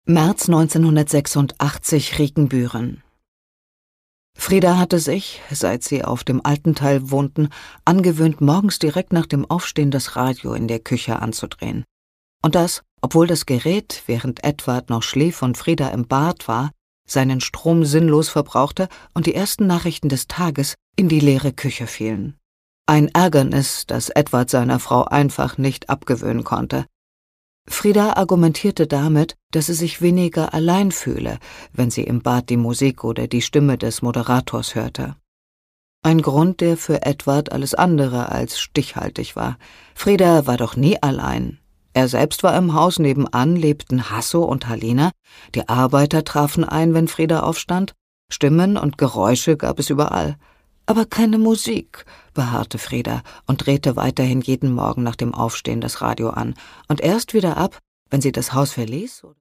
März 1986, Riekenbüren. Frieda hatte sich, seit sie auf dem alten Teil wohnten, angewöhnt, morgens direkt nach dem Aufstehen das Radio in der Küche anzudrehen. Und das, obwohl das Gerät, während Edward noch schlief und Frieda im Bad war, seinen Strom sinnlos verbrauchte und die ersten Nachrichten des Tages in die leere Küche fielen. Ein Ärgernis, das Edward seiner Frau einfach nicht abgewöhnen konnte. Frieda argumentierte damit, dass sie sich weniger allein fühle, wenn sie im Bad die Musik oder die Stimme des Moderators hörte. Ein Grund, der für Edward alles andere als stichhaltig war. Frieda war doch nie allein. Er selbst war im Haus nebenan, lebten Hasso und Halina, die Arbeiter trafen ein, wenn Frieda aufstand, Stimmen und Geräusche gab es überall. Aber keine Musik, beharrte Frieda und drehte weiterhin jeden Morgen nach dem Aufstehen das Radio an und erst wieder ab, wenn sie das Haus verließ.